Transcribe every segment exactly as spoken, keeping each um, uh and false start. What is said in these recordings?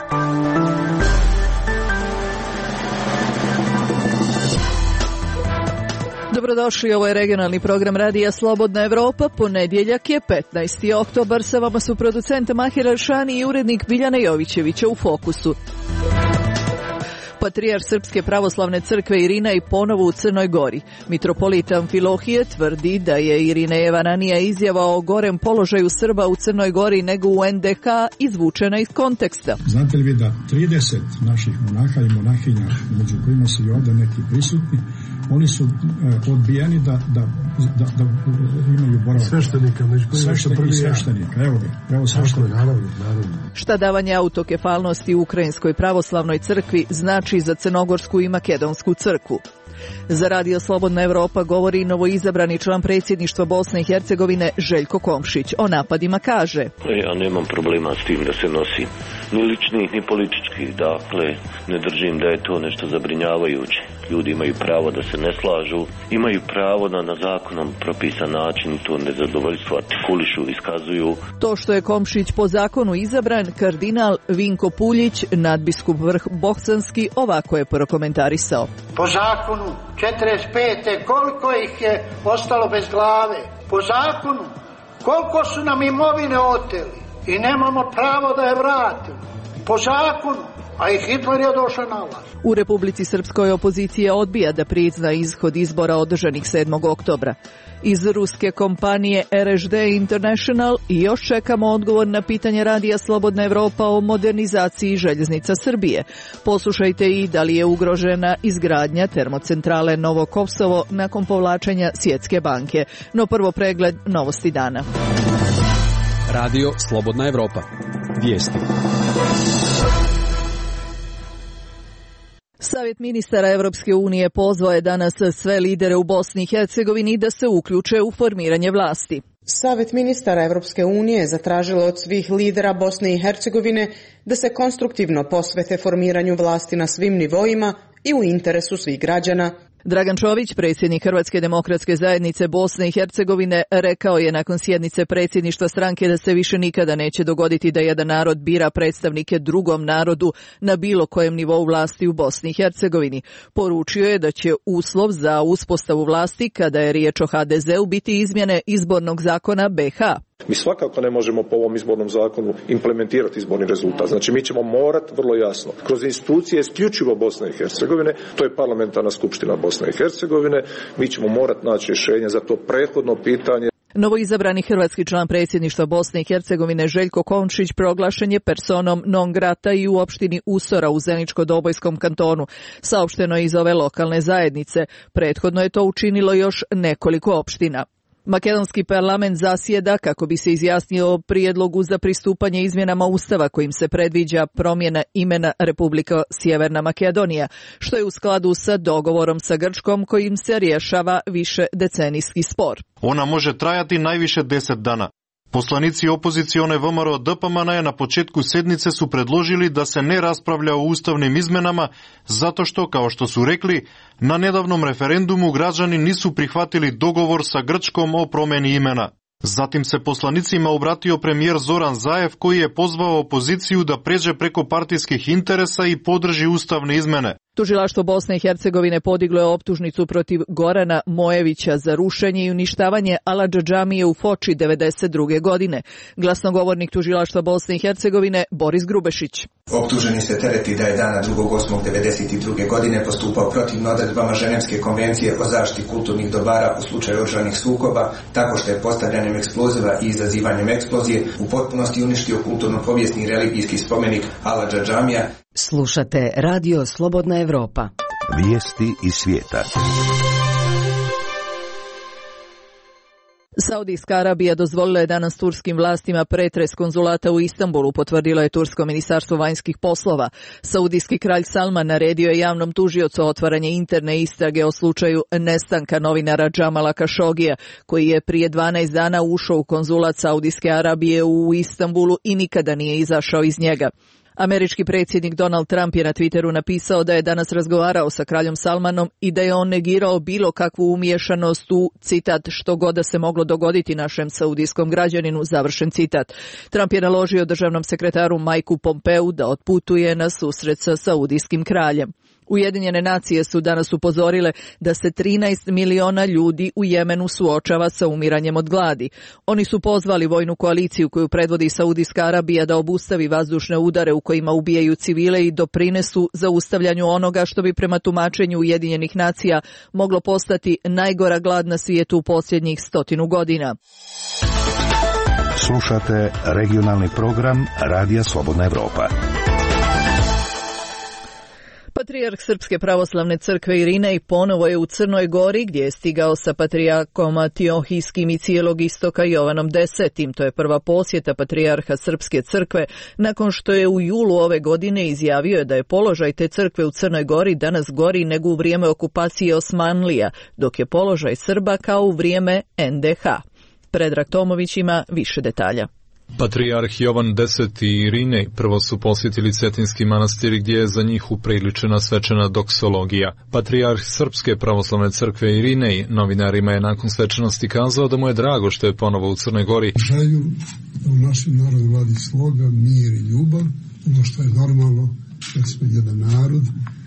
Dobrodošli, ovo je regionalni program Radija Slobodna Evropa. Ponedjeljak je petnaesti oktobar, sa vama su producent Mahir Aršani i urednik Biljana Jovićevića u Fokusu. Patrijarh Srpske pravoslavne crkve Irinej ponovo u Crnoj Gori. Mitropolit Amfilohije tvrdi da je Irinejeva ranija izjava o gorem položaju Srba u Crnoj Gori nego u en de ha izvučena iz konteksta. Znate li vi da trideset naših monaha i monahinja, među kojima su i ovdje neki prisutni, oni su e, odbijeni da, da, da, da imaju boravak. Sveštenika, među kojima su prvi sveštenika. Evo ga, evo sveštenika. Naravno, naravno. Šta davanje autokefalnosti Ukrajinskoj pravoslavnoj crkvi znači za Crnogorsku i Makedonsku crkvu? Za Radio Slobodna Evropa govori novoizabrani član predsjedništva Bosne i Hercegovine Željko Komšić. O napadima kaže: Ja nemam problema s tim da se nosi ni ličnih ni političkih, dakle ne držim da je to nešto zabrinjavajuće. Ljudi imaju pravo da se ne slažu, imaju pravo da na zakonom propisan način to nezadovoljstvo artikulišu, iskazuju. To što je Komšić po zakonu izabran, kardinal Vinko Puljić, nadbiskup Vrh Bosanski, ovako je prokomentarisao. Po zakonu četrdeset pete koliko ih je ostalo bez glave? Po zakonu koliko su nam imovine oteli i nemamo pravo da je vratimo? Po zakonu, a i Hitler je došao na vlast. U Republici Srpskoj opozicija odbija da prizna ishod izbora održanih sedmog oktobra. Iz ruske kompanije er eš de International i još čekamo odgovor na pitanje Radija Slobodna Evropa o modernizaciji željeznica Srbije. Poslušajte i da li je ugrožena izgradnja termocentrale Novo Kosovo nakon povlačenja Svjetske banke. No prvo pregled novosti dana. Radio Slobodna Evropa. Vijesti. Savjet ministara Evropske unije pozvao je danas sve lidere u Bosni i Hercegovini da se uključe u formiranje vlasti. Savjet ministara Evropske unije zatražilo od svih lidera Bosne i Hercegovine da se konstruktivno posvete formiranju vlasti na svim nivoima i u interesu svih građana. Dragan Čović, predsjednik Hrvatske demokratske zajednice Bosne i Hercegovine, rekao je nakon sjednice predsjedništva stranke da se više nikada neće dogoditi da jedan narod bira predstavnike drugom narodu na bilo kojem nivou vlasti u Bosni i Hercegovini. Poručio je da će uslov za uspostavu vlasti, kada je riječ o ha de zeu, biti izmjene izbornog zakona be ha. Mi svakako ne možemo po ovom izbornom zakonu implementirati izborni rezultat. Znači mi ćemo morati vrlo jasno kroz institucije isključivo Bosne i Hercegovine, to je parlamentarna skupština Bosne i Hercegovine, mi ćemo morati naći rješenje za to prethodno pitanje. Novoizabrani hrvatski član predsjedništva Bosne i Hercegovine Željko Komšić proglašen je personom non grata i u opštini Usora u Zeničko-Dobojskom kantonu. Saopšteno je iz ove lokalne zajednice. Prethodno je to učinilo još nekoliko opština. Makedonski parlament zasjeda kako bi se izjasnio o prijedlogu za pristupanje izmjenama Ustava kojim se predviđa promjena imena Republika Sjeverna Makedonija, što je u skladu sa dogovorom sa Grčkom kojim se rješava više decenijski spor. Ona može trajati najviše deset dana. Poslanici opozicione ve em er o de pe em en je na početku sednice su predložili da se ne raspravlja o ustavnim izmenama zato što, kao što su rekli, na nedavnom referendumu građani nisu prihvatili dogovor sa Grčkom o promjeni imena. Zatim se poslanicima obratio premijer Zoran Zaev koji je pozvao opoziciju da pređe preko partijskih interesa i podrži ustavne izmene. Tužilaštvo Bosne i Hercegovine podiglo je optužnicu protiv Gorana Mojevića za rušenje i uništavanje Aladža džamije u Foči devedeset druge godine. Glasnogovornik tužilaštva Bosne i Hercegovine Boris Grubešić. Optuženi se tereti da je dana drugog osmog devedeset druge godine postupao protivno odredbama Ženevske konvencije o zaštiti kulturnih dobara u slučaju oružanih sukoba, tako što je postavljanjem eksploziva i izazivanjem eksplozije u potpunosti uništio kulturno-povijesni i religijski spomenik Aladža džamija. Slušate Radio Slobodna Evropa. Vijesti iz svijeta. Saudijska Arabija dozvolila je danas turskim vlastima pretres konzulata u Istanbulu, potvrdilo je tursko ministarstvo vanjskih poslova. Saudijski kralj Salman naredio je javnom tužiocu otvaranje interne istrage o slučaju nestanka novinara Džamala Kašogija, koji je prije dvanaest dana ušao u konzulat Saudijske Arabije u Istanbulu i nikada nije izašao iz njega. Američki predsjednik Donald Trump je na Twitteru napisao da je danas razgovarao sa kraljom Salmanom i da je on negirao bilo kakvu umiješanost u, citat, što god da se moglo dogoditi našem saudijskom građaninu, završen citat. Trump je naložio državnom sekretaru Mikeu Pompeu da otputuje na susret sa saudijskim kraljem. Ujedinjene nacije su danas upozorile da se trinaest miliona ljudi u Jemenu suočava sa umiranjem od gladi. Oni su pozvali vojnu koaliciju koju predvodi Saudijska Arabija da obustavi vazdušne udare u kojima ubijaju civile i doprinesu zaustavljanju onoga što bi prema tumačenju Ujedinjenih nacija moglo postati najgora glad na svijetu u posljednjih stotinu godina. Slušate regionalni program Radija Slobodna Evropa. Patrijarh Srpske pravoslavne crkve Irinej ponovo je u Crnoj Gori gdje je stigao sa patrijarkom Antiohijskim i cijelog istoka Jovanom desetim. To je prva posjeta patrijarha Srpske crkve nakon što je u julu ove godine izjavio da je položaj te crkve u Crnoj Gori danas gori nego u vrijeme okupacije Osmanlija, dok je položaj Srba kao u vrijeme en de ha. Predrag Tomović ima više detalja. Patrijarh Jovan deseti i Irinej prvo su posjetili Cetinski manastir gdje je za njih upriličena svečana doksologija. Patrijarh Srpske pravoslavne crkve Irinej novinarima je nakon svečanosti kazao da mu je drago što je ponovo u Crnoj Gori. Želju da u našem narodu vladi sloga, mir i ljubav, ono što je normalno, jer smo jedan narod.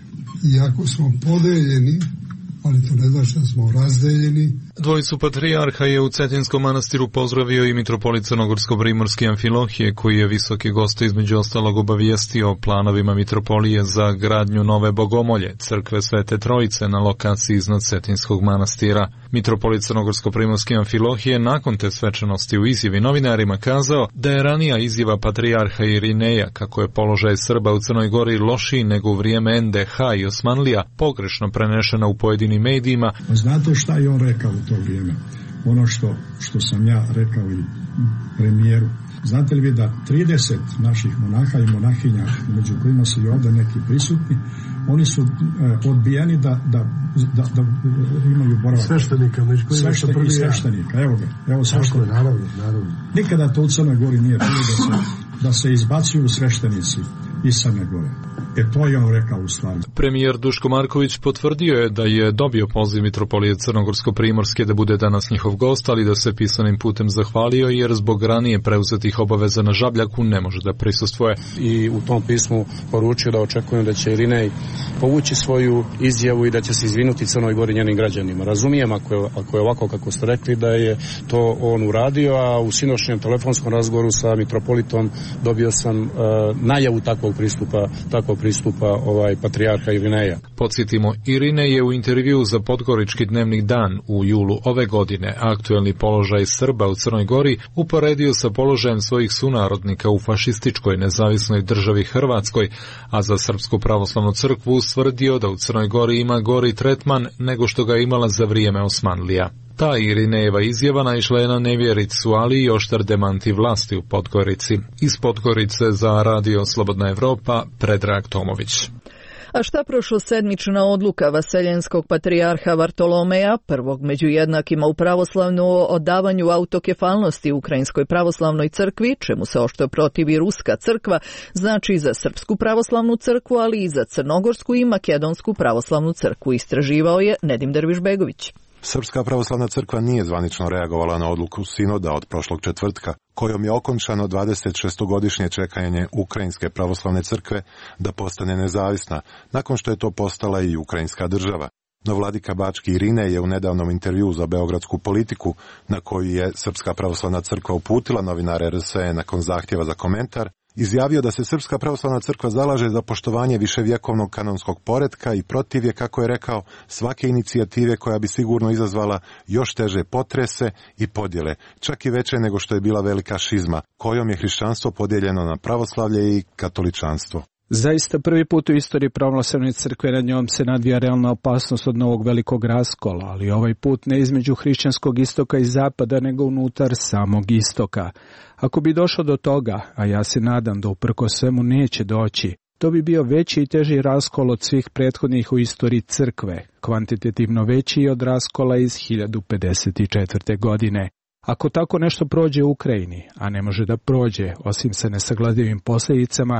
Iako smo podeljeni, ali to ne znači da smo razdeljeni. Dvojicu patrijarha je u Cetinskom manastiru pozdravio i mitropolit Crnogorsko-Primorski Amfilohije, koji je visoki gost između ostalog obavijestio o planovima mitropolije za gradnju nove bogomolje, crkve Svete Trojice na lokaciji iznad Cetinskog manastira. Mitropolit Crnogorsko-Primorski Amfilohije nakon te svečanosti u izjavi novinarima kazao da je ranija izjava patrijarha Irineja kako je položaj Srba u Crnoj Gori lošiji nego u vrijeme en de ha i Osmanlija pogrešno prenešena u pojedinim medijima. Znate šta je on rekao u to vrijeme? Ono što, što sam ja rekao i premijeru. Znate li vi da trideset naših monaha i monahinja, među kojima su i ovdje neki prisutni, oni su e, odbijeni da, da, da, da imaju boravak. Sveštenika, među kojima su prvi sveštenika, evo ga, evo sveštenika. Naravno, naravno. Nikada to u Crnoj Gori nije bilo da se, da se izbacuju sveštenici iz Crne Gore. E to je on rekao u stvari. Premijer Duško Marković potvrdio je da je dobio poziv mitropolije Crnogorsko-Primorske da bude danas njihov gost, ali da se pisanim putem zahvalio jer zbog ranije preuzetih obaveza na Žabljaku ne može da prisustvuje. I u tom pismu poručio da očekujem da će Irinej povući svoju izjavu i da će se izvinuti Crnoj Gori njenim građanima. Razumijem ako je, ako je ovako kako ste rekli da je to on uradio, a u sinoćnjem telefonskom razgovoru sa mitropolitom dobio sam uh, najavu takvog pristupa, takvog pristupa ovaj patrijarha Irineja. Podsjetimo, Irinej je u intervju za Podgorički dnevnik Dan u julu ove godine aktuelni položaj Srba u Crnoj Gori uporedio sa položajem svojih sunarodnika u fašističkoj nezavisnoj državi Hrvatskoj, a za Srpsku pravoslavnu crkvu ustvrdio da u Crnoj Gori ima gori tretman nego što ga imala za vrijeme Osmanlija. Ta Irinejeva izjava naišla je na nevjericu, ali i oštar demanti vlasti u Podgorici. Iz Podgorice za Radio Slobodna Evropa, Predrag Tomović. A šta prošlosedmična odluka vaseljenskog patrijarha Vartolomeja, prvog među jednakima u pravoslavnu, o oddavanju autokefalnosti Ukrajinskoj pravoslavnoj crkvi, čemu se oštro protivi Ruska crkva, znači za Srpsku pravoslavnu crkvu, ali i za Crnogorsku i Makedonsku pravoslavnu crkvu, istraživao je Nedim Dervišbegović. Srpska pravoslavna crkva nije zvanično reagovala na odluku sinoda od prošlog četvrtka, kojom je okončano dvadesetšestogodišnje čekanje Ukrajinske pravoslavne crkve da postane nezavisna, nakon što je to postala i Ukrajinska država. No vladika Bački Irinej je u nedavnom intervjuu za Beogradsku politiku, na koju je Srpska pravoslavna crkva uputila novinare er es e nakon zahtjeva za komentar, izjavio da se Srpska pravoslavna crkva zalaže za poštovanje viševjekovnog kanonskog poretka i protiv je, kako je rekao, svake inicijative koja bi sigurno izazvala još teže potrese i podjele, čak i veće nego što je bila velika šizma, kojom je hrišćanstvo podijeljeno na pravoslavlje i katoličanstvo. Zaista prvi put u istoriji pravoslavne crkve nad njom se nadvija realna opasnost od novog velikog raskola, ali ovaj put ne između hrišćanskog istoka i zapada, nego unutar samog istoka. Ako bi došlo do toga, a ja se nadam da uprkos svemu neće doći, to bi bio veći i teži raskol od svih prethodnih u istoriji crkve, kvantitativno veći od raskola iz hiljadu pedeset četvrte. godine. Ako tako nešto prođe u Ukrajini, a ne može da prođe osim sa nesagledivim posljedicama,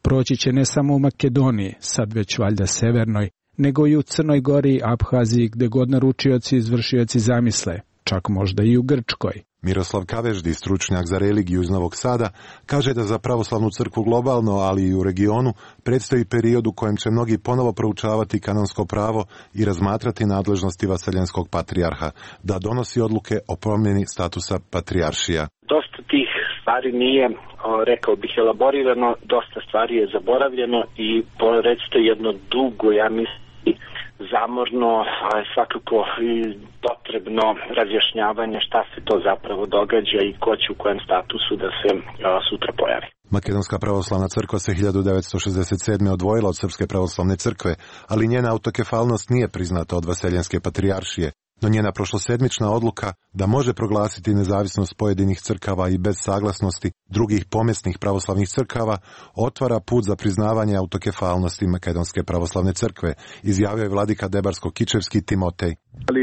proći će ne samo u Makedoniji, sad već valjda severnoj, nego i u Crnoj Gori, Abhaziji, gde god naručioci i izvršioci zamisle, čak možda i u Grčkoj. Miroslav Kaveždi, stručnjak za religiju iz Novog Sada, kaže da za pravoslavnu crkvu globalno, ali i u regionu, predstoji period u kojem će mnogi ponovo proučavati kanonsko pravo i razmatrati nadležnosti vaseljenskog patrijarha, da donosi odluke o promjeni statusa patrijaršija. Dosta tih stvari nije, rekao bih, elaborirano, dosta stvari je zaboravljeno i recite jedno dugo, ja mislim, zamorno, ali svakako i potrebno razjašnjavanje šta se to zapravo događa i ko će u kojem statusu da se a, sutra pojavi. Makedonska pravoslavna crkva se hiljadu devetsto šezdeset sedme odvojila od Srpske pravoslavne crkve, ali njena autokefalnost nije priznata od vaseljenske patrijaršije. No njena prošlosedmična odluka da može proglasiti nezavisnost pojedinih crkava i bez saglasnosti drugih pomjesnih pravoslavnih crkava otvara put za priznavanje autokefalnosti Makedonske pravoslavne crkve, izjavio je vladika Debarsko-Kičevski Timotej.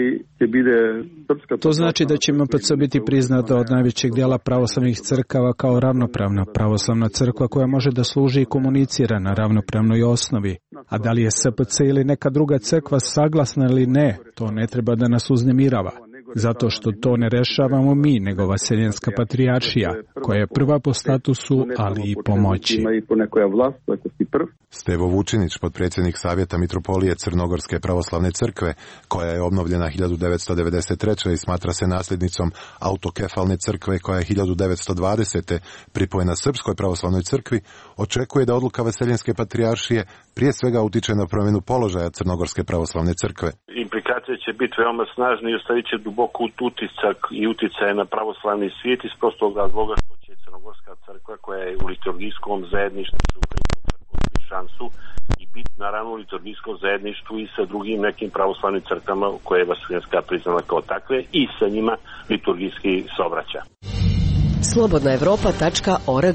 To znači da će M P C biti priznata od najvećeg dijela pravoslavnih crkava kao ravnopravna pravoslavna crkva koja može da služi i komunicira na ravnopravnoj osnovi. A da li je S P C ili neka druga crkva saglasna ili ne, to ne treba da nas uznemirava. Zato što to ne rešavamo mi, nego vaseljenska patrijaršija, koja je prva po statusu, ali i po moći. Stevo Vučinić, potpredsjednik Savjeta mitropolije Crnogorske pravoslavne crkve, koja je obnovljena hiljadu devetsto devedeset treće i smatra se nasljednicom autokefalne crkve koja je hiljadu devetsto dvadesete pripojena Srpskoj pravoslavnoj crkvi, očekuje da odluka vaseljenske patrijaršije prije svega utiče na promjenu položaja Crnogorske pravoslavne crkve. Implikacije će biti veoma snažne i ostavit će dubok utisak i uticaje na pravoslavni svijet iz prostog razloga što će Crnogorska crkva koja je u liturgijskom zajedništvu šansu i biti naravno u liturgijskom zajedništvu i sa drugim nekim pravoslavnim crkvama koje je vaseljenska priznala kao takve i sa njima liturgijski saobraća. slobodna evropa tačka org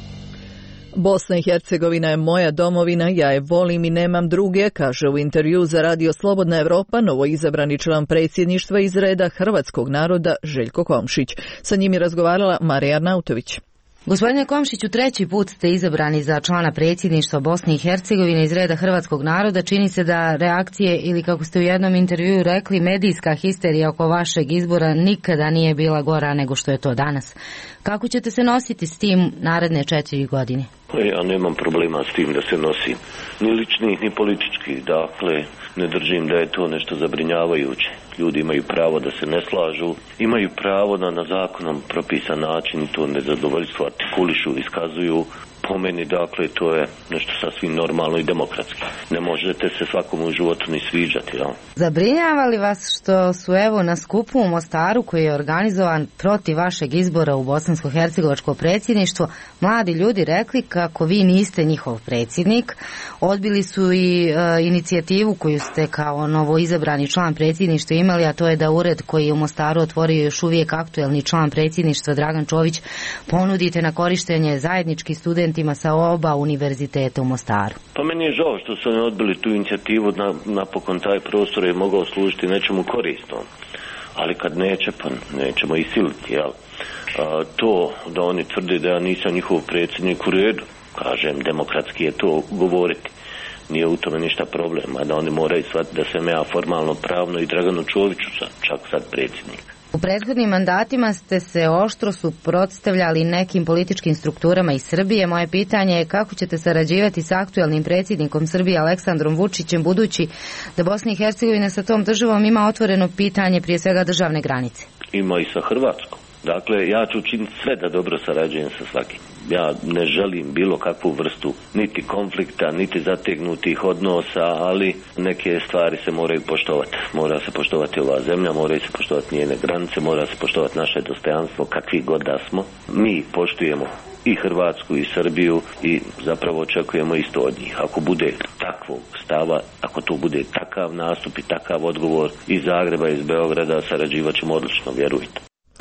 Bosna i Hercegovina je moja domovina, ja je volim i nemam druge, kaže u intervju za Radio Slobodna Evropa novoizabrani član predsjedništva iz reda hrvatskog naroda Željko Komšić. Sa njim je razgovarala Marija Arnautović. Gospodine Komšiću, treći put ste izabrani za člana predsjedništva Bosne i Hercegovine iz reda hrvatskog naroda. Čini se da reakcije, ili kako ste u jednom intervjuu rekli, medijska histerija oko vašeg izbora nikada nije bila gora nego što je to danas. Kako ćete se nositi s tim naredne četiri godine? Ja nemam problema s tim da se nosim. Ni ličnih, ni političkih. Dakle, ne držim da je to nešto zabrinjavajuće. Ljudi imaju pravo da se ne slažu, imaju pravo da na zakonom propisan način to nezadovoljstvo artikulišu, iskazuju. Po meni, dakle, to je nešto sasvim normalno i demokratski. Ne možete se svakom u životu ni sviđati, jel? Zabrinjava li vas što su evo na skupu u Mostaru koji je organizovan protiv vašeg izbora u bosansko-hercegovačko predsjedništvo, mladi ljudi rekli kako vi niste njihov predsjednik, odbili su i e, inicijativu koju ste kao novoizabrani član predsjedništva imali, a to je da ured koji je u Mostaru otvorio još uvijek aktuelni član predsjedništva Dragan Čović ponudite na korištenje zajednički studenti sa oba univerziteta u Mostaru. Pa meni je žao što su oni odbili tu inicijativu, na, napokon taj prostor je mogao služiti nečemu korisnom. Ali kad neće, pa nećemo i siliti, jel? A, to da oni tvrde da ja nisam njihov predsjednik, u redu, kažem, demokratski je to govoriti. Nije u tome ništa problema, da oni moraju shvatiti da sam ja formalno, pravno i Draganu Čoviću sam čak sad predsjednik. U prethodnim mandatima ste se oštro suprotstavljali nekim političkim strukturama iz Srbije. Moje pitanje je kako ćete sarađivati sa aktuelnim predsjednikom Srbije Aleksandrom Vučićem, budući da Bosna i Hercegovina sa tom državom ima otvoreno pitanje prije svega državne granice. Ima i sa Hrvatskom. Dakle, ja ću učiniti sve da dobro sarađujem sa svakim. Ja ne želim bilo kakvu vrstu niti konflikta, niti zategnutih odnosa, ali neke stvari se moraju poštovati. Mora se poštovati ova zemlja, moraju se poštovati njene granice, mora se poštovati naše dostojanstvo, kakvi god da smo. Mi poštujemo i Hrvatsku i Srbiju i zapravo očekujemo isto od njih. Ako bude takvog stava, ako to bude takav nastup i takav odgovor iz Zagreba, iz Beograda, sarađivat ćemo odlično, vjerujte.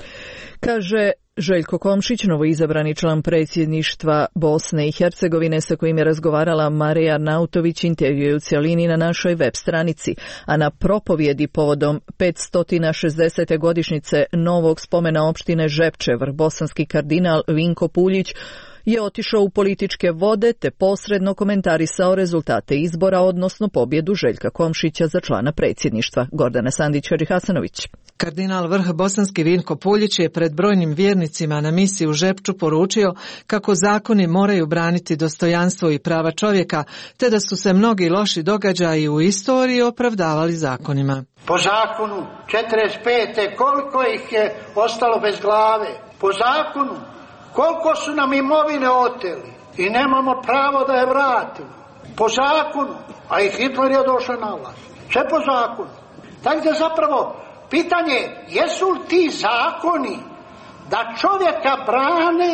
Kaže Željko Komšić, novoizabrani član predsjedništva Bosne i Hercegovine sa kojim je razgovarala Marija Arnautović, intervju je u cjelini na našoj web stranici, a na propovjedi povodom petsto šezdesete godišnjice novog spomena opštine Žepčevar, bosanski kardinal Vinko Puljić je otišao u političke vode te posredno komentarisao rezultate izbora, odnosno pobjedu Željka Komšića za člana predsjedništva. Gordana Sandić-Hadžihasanović. Kardinal vrh bosanski Vinko Puljić je pred brojnim vjernicima na misi u Žepču poručio kako zakoni moraju braniti dostojanstvo i prava čovjeka, te da su se mnogi loši događaji u istoriji opravdavali zakonima. Po zakonu četrdeset pete koliko ih je ostalo bez glave? Po zakonu koliko su nam imovine oteli i nemamo pravo da je vratimo? Po zakonu, a i Hitler je došao na vlast. Sve po zakonu. Tako da zapravo pitanje, jesu li ti zakoni da čovjeka brane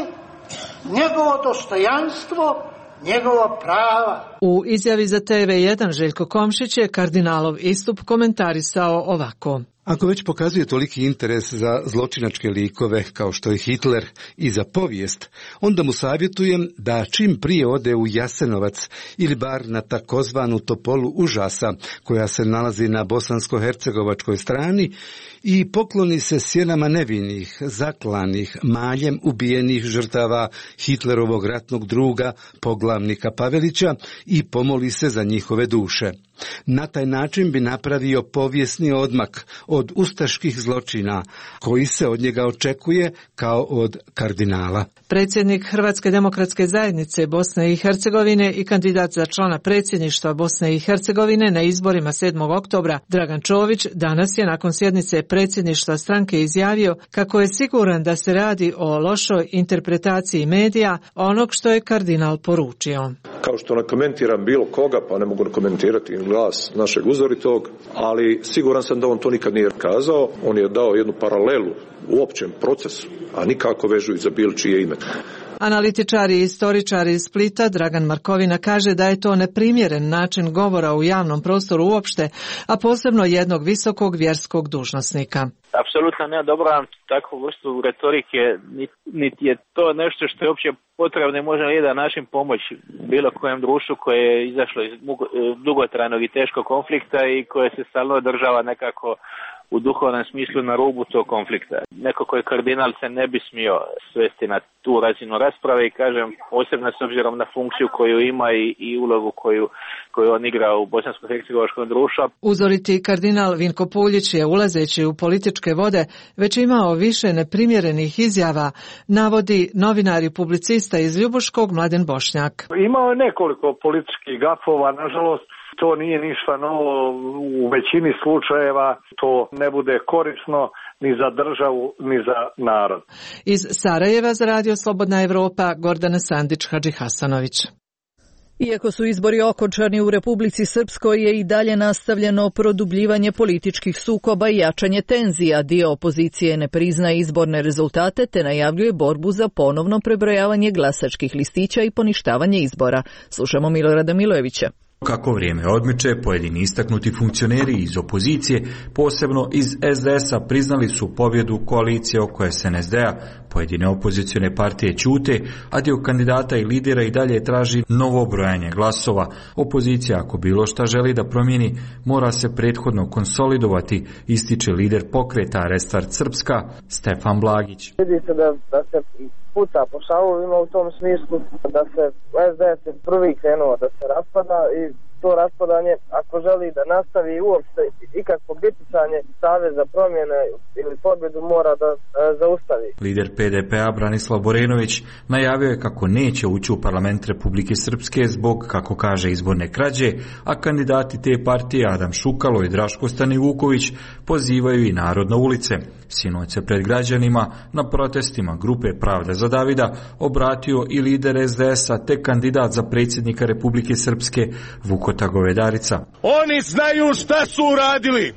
njegovo dostojanstvo, njegova prava? U izjavi za T V jedan Željko Komšić je kardinalov istup komentarisao ovako. Ako već pokazuje toliki interes za zločinačke likove kao što je Hitler i za povijest, onda mu savjetujem da čim prije ode u Jasenovac ili bar na takozvanu Topolu užasa koja se nalazi na bosansko-hercegovačkoj strani i pokloni se sjenama nevinih, zaklanih, maljem ubijenih žrtava Hitlerovog ratnog druga, poglavnika Pavelića i pomoli se za njihove duše. Na taj način bi napravio povijesni odmak od ustaških zločina koji se od njega očekuje kao od kardinala. Predsjednik Hrvatske demokratske zajednice Bosne i Hercegovine i kandidat za člana predsjedništva Bosne i Hercegovine na izborima sedmog oktobra Dragan Čović danas je nakon sjednice predsjedništva stranke izjavio kako je siguran da se radi o lošoj interpretaciji medija onog što je kardinal poručio. Kao što ne komentiram bilo koga, pa ne mogu komentirati glas našeg uzoritog, ali siguran sam da on to nikad nije kazao. On je dao jednu paralelu u općem procesu, a nikako vežuju za bilo čije ime. Analitičar i istoričar iz Splita Dragan Markovina kaže da je to neprimjeren način govora u javnom prostoru uopšte, a posebno jednog visokog vjerskog dužnosnika. Apsolutno ne dobra takvu vrstu retorike, niti je to nešto što je uopće potrebno i može na jedan način pomoći bilo kojem društvu koje je izašlo iz dugotrajnog i teškog konflikta i koje se stalno održava nekako u duhovnom smislu na rubu tog konflikta. Neko koji kardinal se ne bi smio svesti na tu razinu rasprave i kažem posebno s obzirom na funkciju koju ima i, i ulogu koju, koju on igra u bosansko-hercegovačkom društvu. Uzoriti kardinal Vinko Puljić je ulazeći u političke vode već imao više neprimjerenih izjava, navodi novinar i publicista iz Ljubuškog Mladen Bošnjak. Imao je nekoliko političkih gafova, nažalost. To nije ništa novo, u većini slučajeva to ne bude korisno ni za državu, ni za narod. Iz Sarajeva za Radio Slobodna Evropa, Gordana Sandić-Hadžihasanović. Iako su izbori okončani u Republici Srpskoj, je i dalje nastavljeno produbljivanje političkih sukoba i jačanje tenzija. Dio opozicije ne priznaje izborne rezultate te najavljuje borbu za ponovno prebrojavanje glasačkih listića i poništavanje izbora. Slušamo Milorada Milojevića. Kako vrijeme odmiče, pojedini istaknuti funkcioneri iz opozicije, posebno iz S D S-a, priznali su pobjedu koalicije oko S N S D-a. Pojedine opozicione partije ćute, a dio kandidata i lidera i dalje traži novo brojanje glasova. Opozicija, ako bilo šta želi da promijeni, mora se prethodno konsolidovati, ističe lider pokreta Restart Srpska, Stefan Blagić. Vidi se da, da se puca po šavovima u tom smislu, da se S D S je prvi krenuo da se raspada i to raspadanje, ako želi da nastavi uopšte ikakvo biticanje, Savez za promjene ili pobjedu mora da e, zaustavi. Lider P D P-a Branislav Borenović najavio je kako neće ući u parlament Republike Srpske zbog, kako kaže, izborne krađe, a kandidati te partije Adam Šukalo i Draško Stanivuković pozivaju i narod na ulice. Sinoć se pred građanima na protestima grupe Pravda za Davida obratio i lider S D S-a te kandidat za predsjednika Republike Srpske Vukota Govedarica. Oni znaju šta su uradili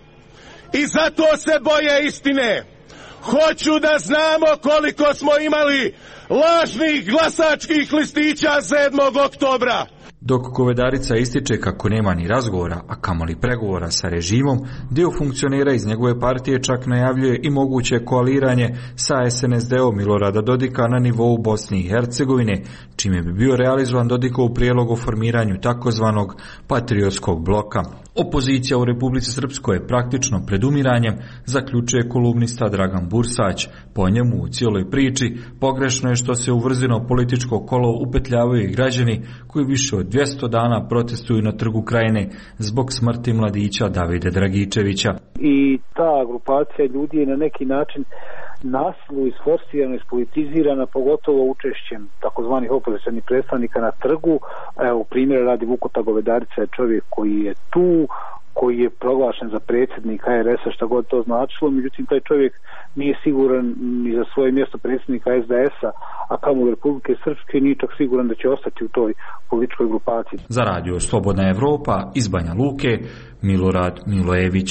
i zato se boje istine. Hoću da znamo koliko smo imali lažnih glasačkih listića sedmog oktobra. Dok Govedarica ističe kako nema ni razgovora, a kamoli pregovora sa režimom, dio funkcionera iz njegove partije čak najavljuje i moguće koaliranje sa S N S D-om Milorada Dodika na nivou Bosne i Hercegovine, čime bi bio realizovan Dodikov prijedlog o formiranju takozvanog patriotskog bloka. Opozicija u Republici Srpskoj je praktično pred umiranjem, zaključuje kolumnista Dragan Bursać. Po njemu u cijeloj priči pogrešno je što se u vrzino političko kolo upetljavaju i građani koji više od dvjesto dana protestuju na Trgu Krajine zbog smrti mladića Davida Dragičevića. I ta grupacija ljudi je na neki način nasilno isforsirana, ispolitizirana, pogotovo učešćem takozvanih opozicionih predstavnika na trgu. Evo, primjer radi Vukota Govedarica je čovjek koji je tu, koji je proglašen za predsjednika H R S-a, šta god to značilo, međutim taj čovjek nije siguran ni za svoje mjesto predsjednika S D S-a, a kamoli Republike Srpske, nije čak siguran da će ostati u toj političkoj grupaciji. Za radio Slobodna Evropa iz Banja Luke, Milorad Milojević.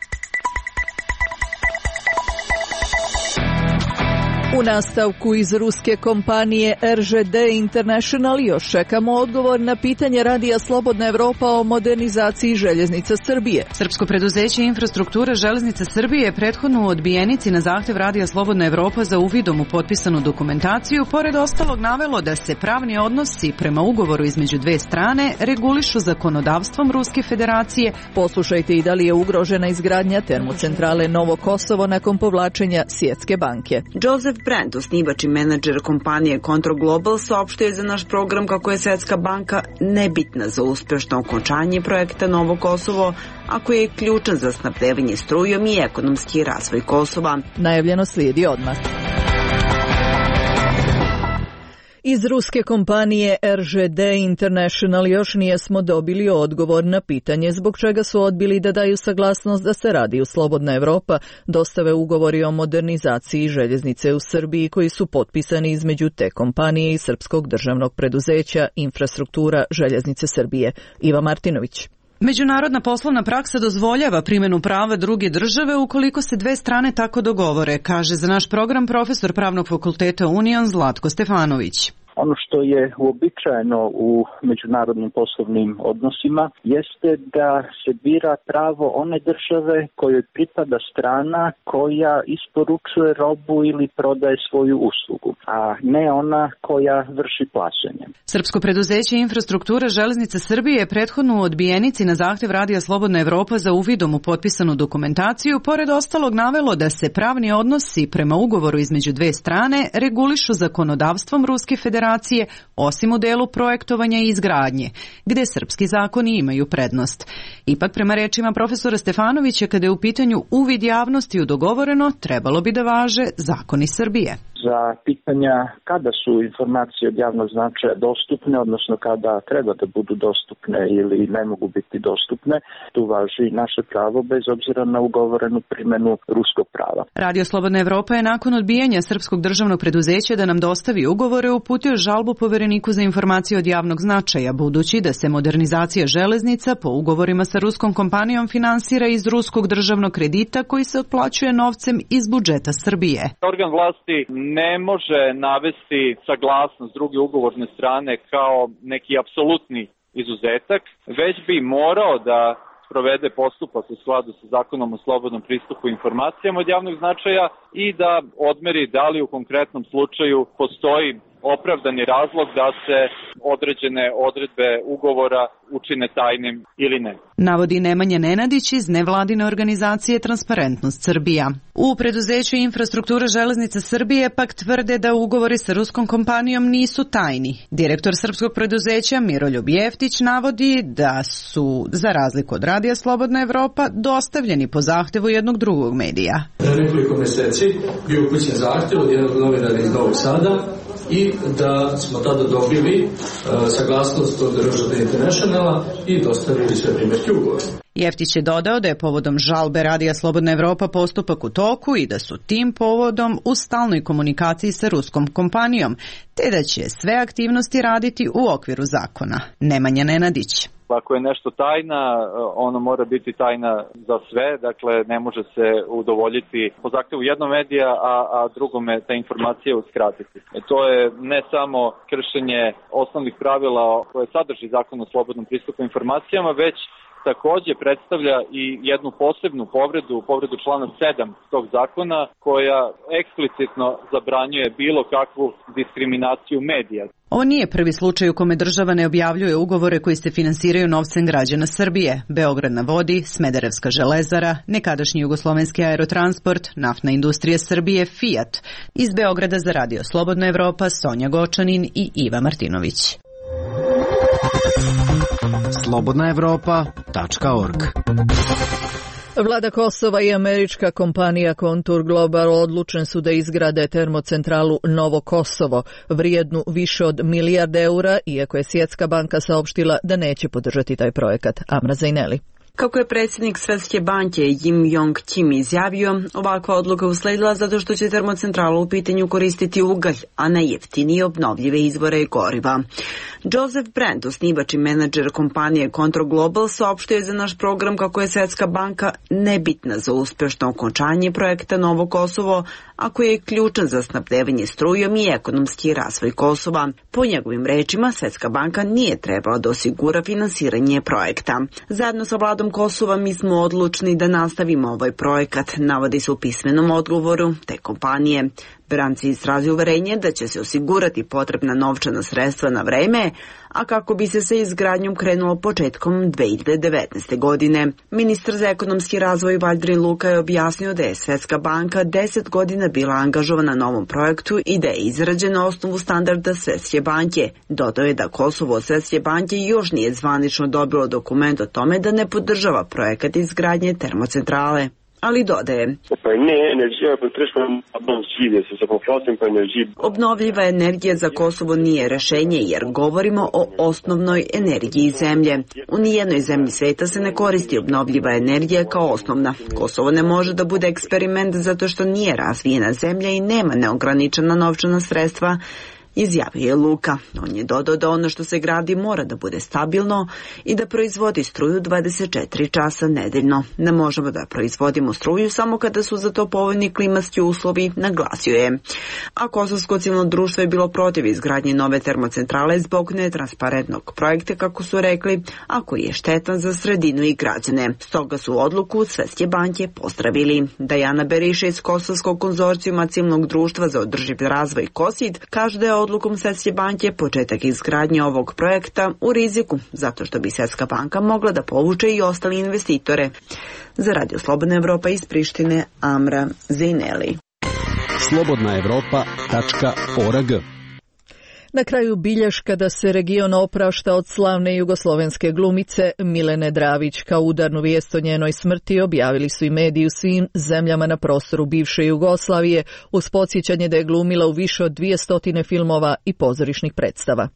U nastavku iz ruske kompanije R Ž D International još čekamo odgovor na pitanje Radija Slobodna Evropa o modernizaciji željeznica Srbije. Srpsko preduzeće Infrastruktura železnica Srbije je prethodno u odbijenici na zahtjev Radija Slobodna Evropa za uvidom u potpisanu dokumentaciju pored ostalog navelo da se pravni odnosi prema ugovoru između dve strane regulišu zakonodavstvom Ruske federacije. Poslušajte i da li je ugrožena izgradnja termocentrale Novo Kosovo nakon povlačenja Svjetske banke. Joseph Brand, osnivač i menadžer kompanije Control Global, saopštio je za naš program kako je Svjetska banka nebitna za uspješno okončanje projekta Novo Kosovo, a koji je ključan za snabdevanje strujom i ekonomski razvoj Kosova. Najavljeno slijedi odmah. Iz ruske kompanije R Ž D International još nijesmo dobili odgovor na pitanje zbog čega su odbili da daju saglasnost da se Radiju Slobodna Evropa dostave ugovori o modernizaciji željeznice u Srbiji koji su potpisani između te kompanije i srpskog državnog preduzeća Infrastruktura željeznice Srbije. Iva Martinović. Međunarodna poslovna praksa dozvoljava primjenu prava druge države ukoliko se dve strane tako dogovore, kaže za naš program profesor Pravnog fakulteta Union Zlatko Stefanović. Ono što je uobičajeno u međunarodnim poslovnim odnosima jeste da se bira pravo one države kojoj pripada strana koja isporučuje robu ili prodaje svoju uslugu, a ne ona koja vrši plaćanje. Srpsko preduzeće Infrastruktura železnica Srbije je prethodno u odbijenici na zahtjev Radija Slobodna Evropa za uvidom u potpisanu dokumentaciju pored ostalog navelo da se pravni odnosi prema ugovoru između dve strane regulišu zakonodavstvom Ruske federacije, osim u delu projektovanja i izgradnje, gdje srpski zakoni imaju prednost. Ipak, prema rečima profesora Stefanovića, kada je u pitanju uvid javnosti u dogovoreno, trebalo bi da važe zakoni Srbije. Za pitanja kada su informacije od javnog značaja dostupne, odnosno kada treba da budu dostupne ili ne mogu biti dostupne, tu važi naše pravo bez obzira na ugovorenu primjenu ruskog prava. Radio Slobodna Evropa je nakon odbijanja srpskog državnog preduzeća da nam dostavi ugovore uputio žalbu Povereniku za informacije od javnog značaja, budući da se modernizacija železnica po ugovorima sa ruskom kompanijom finansira iz ruskog državnog kredita koji se otplaćuje novcem iz budžeta Srbije. Organ vlasti ne može navesti saglasnost druge ugovorne strane kao neki apsolutni izuzetak, već bi morao da provede postupak u skladu sa zakonom o slobodnom pristupu informacijama od javnog značaja i da odmeri da li u konkretnom slučaju postoji opravdani razlog da se određene odredbe ugovora učine tajnim ili ne. Navodi Nemanja Nenadić iz nevladine organizacije Transparentnost Srbija. U preduzeću Infrastruktura železnica Srbije pak tvrde da ugovori sa ruskom kompanijom nisu tajni. Direktor srpskog preduzeća Miroljub Jeftić navodi da su, za razliku od Radija Slobodna Evropa, dostavljeni po zahtjevu jednog drugog medija. Pre nekoliko mjeseci bio upućen zahtjev od jednog novinara iz Novog Sada i da smo tada dobili uh, saglasnost od R Ž D Internationala i dostavili sve primjerke ugovora. Jeftić je dodao da je povodom žalbe Radija Slobodna Evropa postupak u toku i da su tim povodom u stalnoj komunikaciji sa ruskom kompanijom, te da će sve aktivnosti raditi u okviru zakona. Nemanja Nenadić. Ako je nešto tajna, ono mora biti tajna za sve, dakle ne može se udovoljiti po zahtjevu jednog medija, a, a drugome te informacije uskratiti. E, to je ne samo kršenje osnovnih pravila koje sadrži zakon o slobodnom pristupu informacijama, već također predstavlja i jednu posebnu povredu, povredu člana sedam tog zakona, koja eksplicitno zabranjuje bilo kakvu diskriminaciju medija. Ovo nije prvi slučaj u kome država ne objavljuje ugovore koji se finansiraju novcem građana Srbije. Beograd na vodi, Smederevska železara, nekadašnji jugoslovenski aerotransport, naftna industrija Srbije, Fiat. Iz Beograda za Radio Slobodna Evropa, Sonja Gočanin i Iva Martinović. slobodna evropa tačka org. Vlada Kosova i američka kompanija Contour Global odlučen su da izgrade termocentralu Novo Kosovo, vrijednu više od milijarde eura, iako je Svjetska banka saopštila da neće podržati taj projekat. Amra Zajneli. Kako je predsjednik Svjetske banke Jim Yong Kim izjavio, ovakva odluka usledila zato što će termocentralu u pitanju koristiti ugalj, a ne jeftinije obnovljive izvore goriva. Joseph Brand, osnivač i menadžer kompanije Contour Global, saopštio je za naš program kako je Svjetska banka nebitna za uspješno okončanje projekta Novo Kosovo, a koji je ključan za snabdevanje strujom i ekonomski razvoj Kosova. Po njegovim rečima, Svjetska banka nije trebala da osigura finansiranje projekta. Zajedno sa vladom Kosova mi smo odlučni da nastavimo ovaj projekat, navodi se u pismenom odgovoru te kompanije. Branci izrazi uverenje da će se osigurati potrebna novčana sredstva na vreme, a kako bi se sa izgradnjom krenulo početkom dve hiljade devetnaeste. godine. Ministar za ekonomski razvoj Valdrin Luka je objasnio da je Svjetska banka deset godina bila angažovana na ovom projektu i da je izrađen na osnovu standarda Svjetske banke. Dodao je da Kosovo od Svjetske banke još nije zvanično dobilo dokument o tome da ne podržava projekat izgradnje termocentrale. Ali dodaje, obnovljiva energija za Kosovo nije rešenje jer govorimo o osnovnoj energiji zemlje. U nijednoj zemlji sveta se ne koristi obnovljiva energija kao osnovna. Kosovo ne može da bude eksperiment zato što nije razvijena zemlja i nema neograničena novčana sredstva, izjavio je Luka. On je dodao da ono što se gradi mora da bude stabilno i da proizvodi struju dvadeset četiri časa nedeljno. Ne možemo da proizvodimo struju samo kada su za to povoljni klimatski uslovi, naglasio je. A kosovsko civilno društvo je bilo protiv izgradnje nove termocentrale zbog netransparentnog projekta, kako su rekli, a koji je štetan za sredinu i građane. Stoga su odluku Svjetske banke pozdravili. Dajana Beriša iz Kosovskog konzorcijuma civilnog društva za održiv razvoj KOSID kaže da je odlukom Svjetske banke početak izgradnje ovog projekta u riziku, zato što bi Svjetska banka mogla da povuče i ostali investitore. Za Radio Slobodna Evropa iz Prištine, Amra Zajneli. slobodna evropa tačka org. Na kraju bilješka da se region oprašta od slavne jugoslovenske glumice Milene Dravić. Kao udarnu vijest o njenoj smrti objavili su i mediji u svim zemljama na prostoru bivše Jugoslavije, uz podsjećanje da je glumila u više od dvjesto filmova i pozorišnih predstava.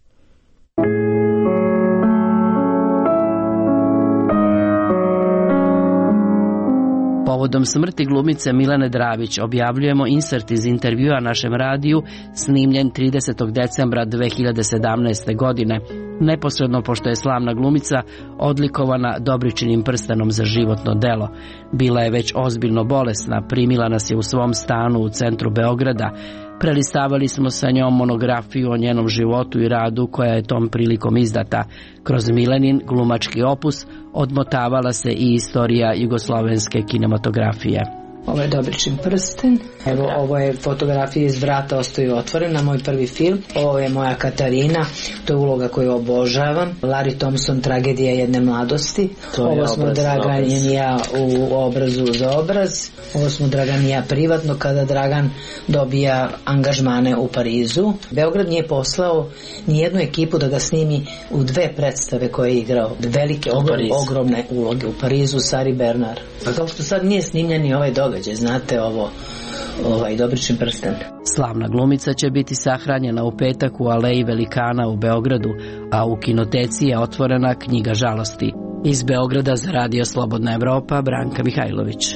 Povodom smrti glumice Milene Dravić objavljujemo insert iz intervjua našem radiju snimljen tridesetog decembra dve hiljade sedamnaeste. godine, neposredno pošto je slavna glumica odlikovana Dobričinim prstenom za životno delo. Bila je već ozbiljno bolesna, primila nas je u svom stanu u centru Beograda. Prelistavali smo sa njom monografiju o njenom životu i radu koja je tom prilikom izdata. Kroz Milenin glumački opus odmotavala se i istorija jugoslovenske kinematografije. Ovo je Dobričin prsten. Evo, ovo je fotografija iz Vrata ostaju otvorena, moj prvi film. Ovo je moja Katarina, to je uloga koju obožavam. Larry Thompson, Tragedija jedne mladosti. Ovo smo Dragan i ja u obrazu za obraz. Ovo smo Dragan i ja privatno kada Dragan dobija angažmane u Parizu. Beograd nije poslao ni jednu ekipu da ga snimi u dve predstave koje je igrao. Velike, ogromne, ogromne uloge u Parizu, Sari Bernard. A kao što sad nije snimljen ni ovaj događaj, znate ovo, ovaj Dobričin prsten. Slavna glumica će biti sahranjena u petak u Aleji Velikana u Beogradu, a u kinoteci je otvorena knjiga žalosti. Iz Beograda za Radio Slobodna Evropa, Branka Mihajlović.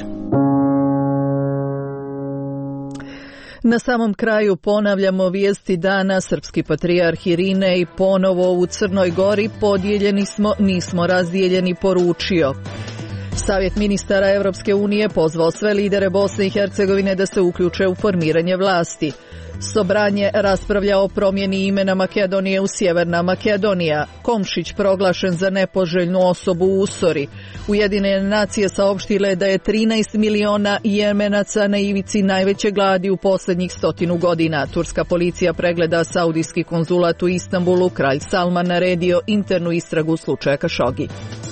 Na samom kraju ponavljamo vijesti dana. Srpski patrijarh Irinej ponovo u Crnoj Gori: podijeljeni smo, nismo razdijeljeni, poručio. Savjet ministara Evropske unije pozvao sve lidere Bosne i Hercegovine da se uključe u formiranje vlasti. Sobranje raspravlja o promjeni imena Makedonije u Sjeverna Makedonija. Komšić proglašen za nepoželjnu osobu u Usori. Ujedinjene nacije saopštile da je trinaest miliona Jemenaca na ivici najveće gladi u posljednjih stotinu godina. Turska policija pregleda saudijski konzulat u Istanbulu. Kralj Salman naredio internu istragu slučaja Kašogi.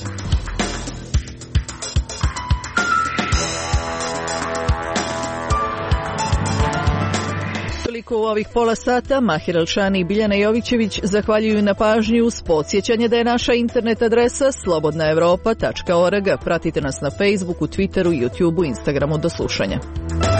U ovih pola sata Mahir Elšani i Biljana Jovićević zahvaljuju na pažnju uz podsjećanje da je naša internet adresa slobodna evropa tačka org. Pratite nas na Facebooku, Twitteru, YouTubeu, Instagramu. Do slušanja.